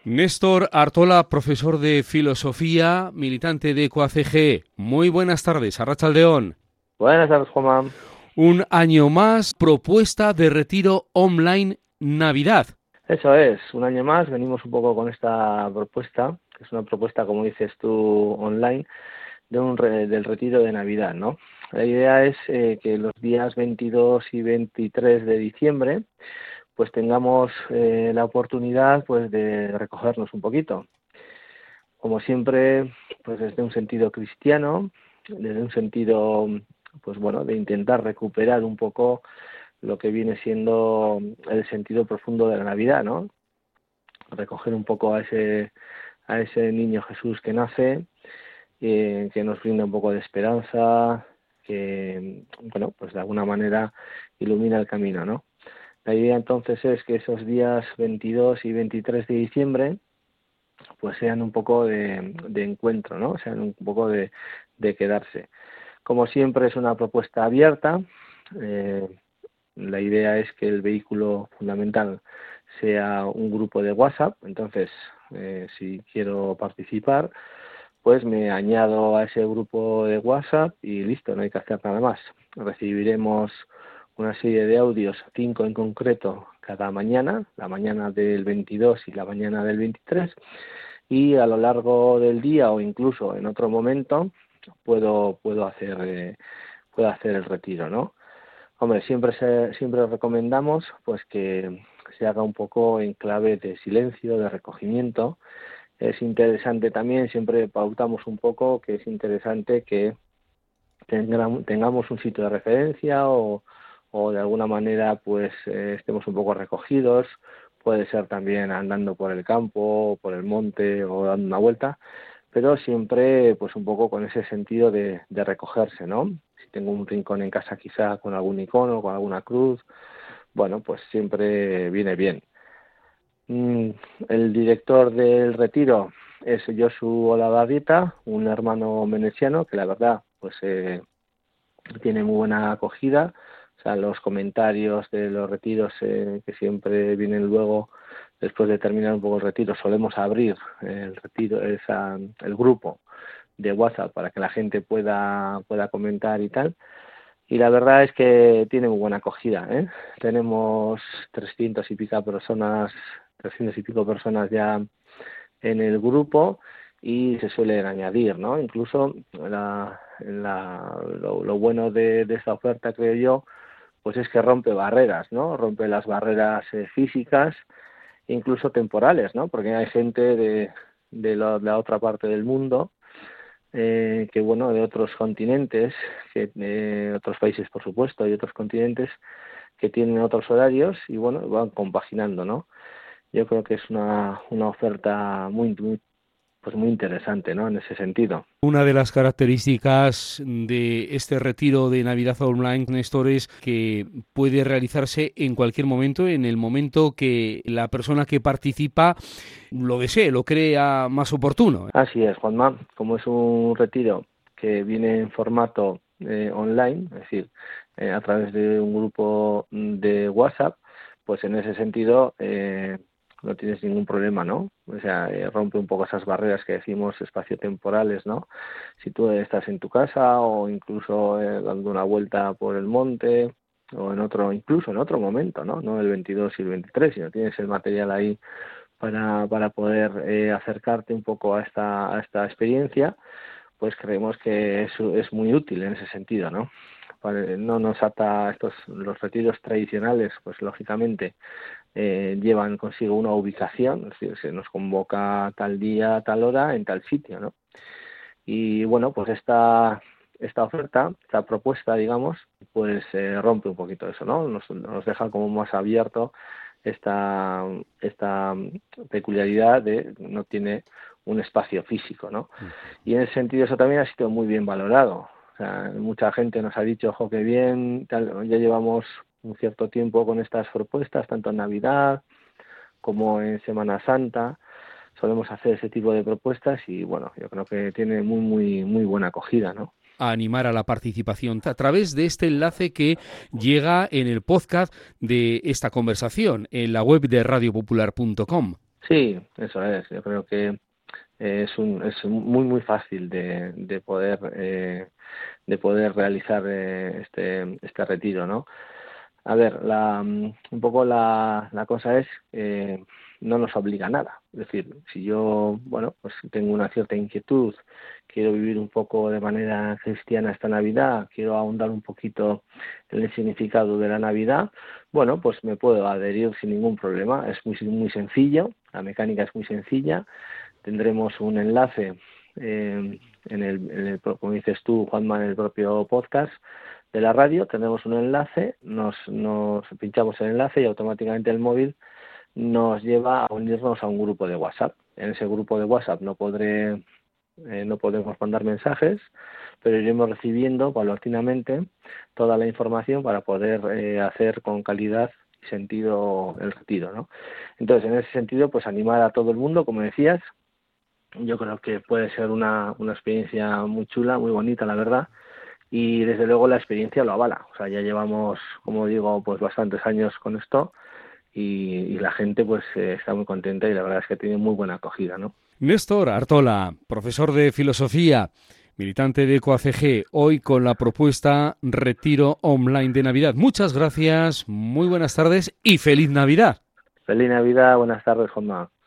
Néstor Artola, profesor de filosofía, militante de EcoACG. Muy buenas tardes, Arratsaldeon. Buenas tardes, Juanma. Un año más, propuesta de retiro online Navidad. Eso es, un año más venimos un poco con esta propuesta, que es una propuesta, como dices tú, online, del retiro de Navidad, ¿no? La idea es que los días 22 y 23 de diciembre pues tengamos la oportunidad pues de recogernos un poquito. Como siempre, pues desde un sentido cristiano, desde un sentido, pues bueno, de intentar recuperar un poco lo que viene siendo el sentido profundo de la Navidad, ¿no? Recoger un poco a ese niño Jesús que nace, que nos brinda un poco de esperanza, que, bueno, pues de alguna manera ilumina el camino, ¿no? La idea entonces es que esos días 22 y 23 de diciembre pues sean un poco de encuentro, ¿no? Sean un poco de quedarse. Como siempre es una propuesta abierta. La idea es que el vehículo fundamental sea un grupo de WhatsApp. Entonces, si quiero participar, pues me añado a ese grupo de WhatsApp y listo, no hay que hacer nada más. Recibiremos una serie de audios, 5 en concreto, cada mañana, la mañana del 22 y la mañana del 23, y a lo largo del día o incluso en otro momento puedo hacer el retiro, ¿no? Hombre, siempre recomendamos pues que se haga un poco en clave de silencio, de recogimiento. Es interesante también, siempre pautamos un poco que es interesante que tengamos un sitio de referencia o de alguna manera pues estemos un poco recogidos. Puede ser también andando por el campo, por el monte o dando una vuelta, pero siempre pues un poco con ese sentido de recogerse, ¿no? Si tengo un rincón en casa quizá con algún icono, con alguna cruz, bueno, pues siempre viene bien. El director del retiro es Josu Olavarrieta, un hermano veneciano que la verdad pues tiene muy buena acogida. O sea, los comentarios de los retiros que siempre vienen luego, después de terminar un poco el retiro, solemos abrir el retiro, el grupo de WhatsApp para que la gente pueda comentar y tal. Y la verdad es que tiene muy buena acogida, ¿eh? Tenemos 300 y pico personas ya en el grupo y se suelen añadir, ¿no? Incluso lo bueno de esta oferta, creo yo, pues es que rompe barreras, ¿no? Rompe las barreras físicas, incluso temporales, ¿no? Porque hay gente de la otra parte del mundo, que bueno, de otros continentes, otros países por supuesto, y otros continentes que tienen otros horarios y bueno, van compaginando, ¿no? Yo creo que es una oferta pues muy interesante, ¿no? En ese sentido. Una de las características de este retiro de Navidad online, Néstor, es que puede realizarse en cualquier momento, en el momento que la persona que participa lo desee, lo crea más oportuno. Así es, Juanma. Como es un retiro que viene en formato online, es decir, a través de un grupo de WhatsApp, pues en ese sentido no tienes ningún problema, ¿no? O sea, rompe un poco esas barreras que decimos espaciotemporales, ¿no? Si tú estás en tu casa o incluso dando una vuelta por el monte o incluso en otro momento, ¿no? No el 22 y el 23, sino tienes el material ahí para poder acercarte un poco a esta experiencia, pues creemos que es muy útil en ese sentido, ¿no? No nos ata los retiros tradicionales, pues lógicamente llevan consigo una ubicación, es decir, se nos convoca tal día, tal hora, en tal sitio, ¿no? Y bueno, pues esta oferta, esta propuesta, digamos, pues rompe un poquito eso, ¿no? Nos deja como más abierto esta peculiaridad de no tiene un espacio físico, ¿no? Y en ese sentido eso también ha sido muy bien valorado. O sea, mucha gente nos ha dicho, ojo, qué bien, tal, ya llevamos un cierto tiempo con estas propuestas, tanto en Navidad como en Semana Santa. Solemos hacer ese tipo de propuestas y bueno, yo creo que tiene muy buena acogida, ¿no? A animar a la participación a través de este enlace que llega en el podcast de esta conversación, en la web de radiopopular.com. Sí, eso es. Yo creo que es muy fácil de poder realizar este retiro, ¿no? A ver, un poco la cosa es no nos obliga a nada. Es decir, si yo, bueno, pues tengo una cierta inquietud, quiero vivir un poco de manera cristiana esta Navidad, quiero ahondar un poquito en el significado de la Navidad, bueno, pues me puedo adherir sin ningún problema. Es muy sencillo, la mecánica es muy sencilla. Tendremos un enlace como dices tú, Juanma, en el propio podcast de la radio. Tendremos un enlace, nos pinchamos el enlace y automáticamente el móvil nos lleva a unirnos a un grupo de WhatsApp. En ese grupo de WhatsApp no podemos mandar mensajes, pero iremos recibiendo paulatinamente toda la información para poder hacer con calidad y sentido el retiro, ¿no? Entonces, en ese sentido, pues animar a todo el mundo, como decías. Yo creo que puede ser una experiencia muy chula, muy bonita, la verdad, y desde luego la experiencia lo avala. O sea, ya llevamos, como digo, pues bastantes años con esto y la gente pues está muy contenta y la verdad es que tiene muy buena acogida, ¿no? Néstor Artola, profesor de filosofía, militante de EcoACG, hoy con la propuesta Retiro Online de Navidad. Muchas gracias, muy buenas tardes y feliz Navidad. Feliz Navidad, buenas tardes, Juanma.